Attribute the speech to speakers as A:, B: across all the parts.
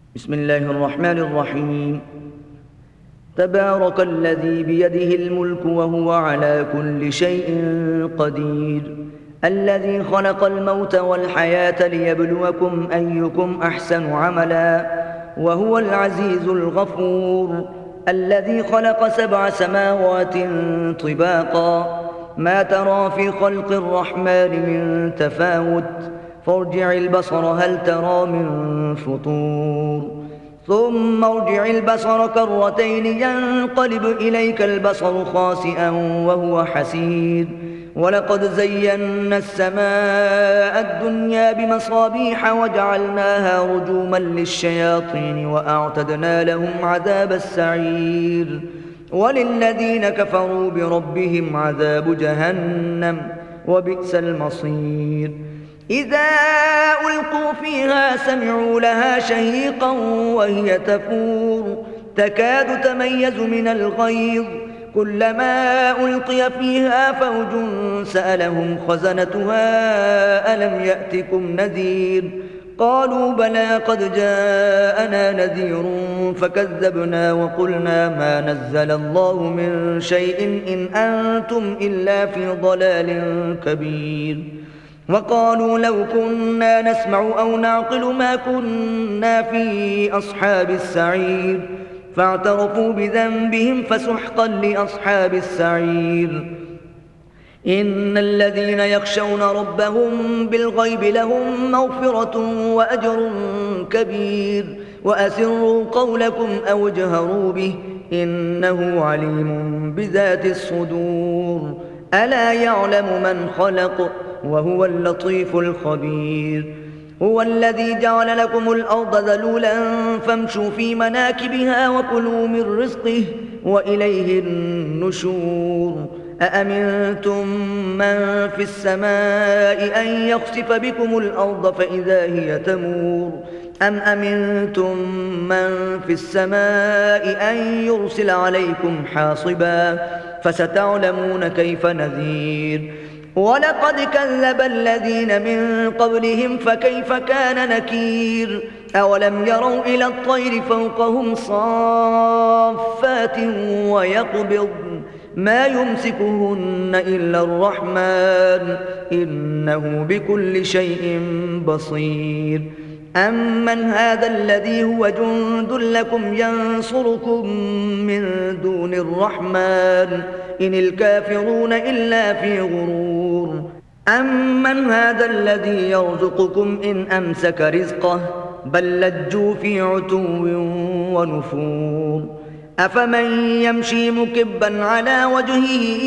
A: بسم الله الرحمن الرحيم. تبارك الذي بيده الملك وهو على كل شيء قدير، الذي خلق الموت والحياة ليبلوكم أيكم أحسن عملا، وهو العزيز الغفور، الذي خلق 7 سماوات طباقا، ما ترى في خلق الرحمن من تفاوت، فارجع البصر هل ترى من فطور، ثم ارجع البصر كرتين ينقلب إليك البصر خاسئا وهو حسير، ولقد زينا السماء الدنيا بمصابيح وجعلناها رجوما للشياطين وأعتدنا لهم عذاب السعير، وللذين كفروا بربهم عذاب جهنم وبئس المصير. إذا ألقوا فيها سمعوا لها شهيقا وهي تفور، تكاد تميز من الغيظ، كلما ألقي فيها فوج سألهم خزنتها ألم يأتكم نذير، قالوا بلى قد جاءنا نذير فكذبنا وقلنا ما نزل الله من شيء إن أنتم إلا في ضلال كبير، وقالوا لو كنا نسمع أو نعقل ما كنا في أصحاب السعير، فاعترفوا بذنبهم فسحقا لأصحاب السعير. إن الذين يخشون ربهم بالغيب لهم مغفرة وأجر كبير، وأسروا قولكم أو اجهروا به إنه عليم بذات الصدور، ألا يعلم من خلق وهو اللطيف الخبير. هو الذي جعل لكم الأرض ذلولا فامشوا في مناكبها وكلوا من رزقه وإليه النشور. أأمنتم من في السماء أن يخسف بكم الأرض فإذا هي تمور، أم أمنتم من في السماء أن يرسل عليكم حاصبا، فستعلمون كيف نذير. ولقد كذب الذين من قبلهم فكيف كان نكير، أولم يروا إلى الطير فوقهم صافات ويقبضن ما يمسكهن إلا الرحمن إنه بكل شيء بصير. أمن هذا الذي هو جند لكم ينصركم من دون الرحمن إن الكافرون إلا في غرور. أمن هذا الذي يرزقكم إن أمسك رزقه بل لجوا في عتو ونفور. أفمن يمشي مكبا على وجهه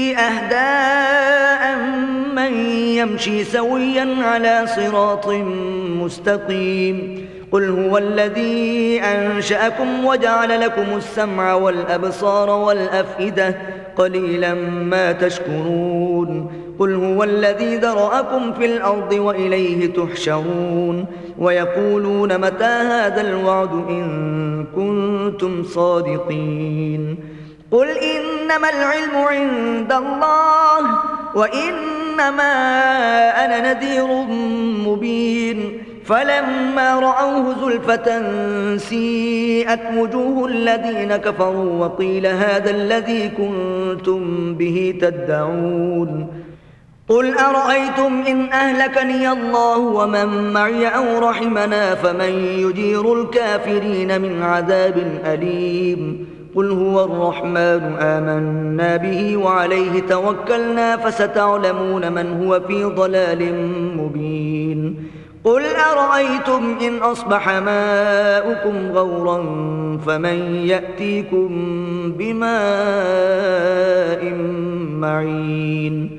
A: أهدى أمن يمشي سويا على صراط مستقيم. قل هو الذي أنشأكم وجعل لكم السمع والأبصار والأفئدة قليلا ما تشكرون. قل هو الذي ذرأكم في الأرض وإليه تحشرون. ويقولون متى هذا الوعد إن كنتم صادقين. قل إنما العلم عند الله وإنما أنا نذير مبين. فلما رأوه زلفة سيئت وجوه الذين كفروا وقيل هذا الذي كنتم به تدعون. قل أرأيتم إن أهلكني الله ومن معي أو رحمنا فمن يجير الكافرين من عذاب أليم. قل هو الرحمن آمنا به وعليه توكلنا فستعلمون من هو في ضلال مبين. قل أرأيتم إن أصبح ماؤكم غورا فمن يأتيكم بماء معين.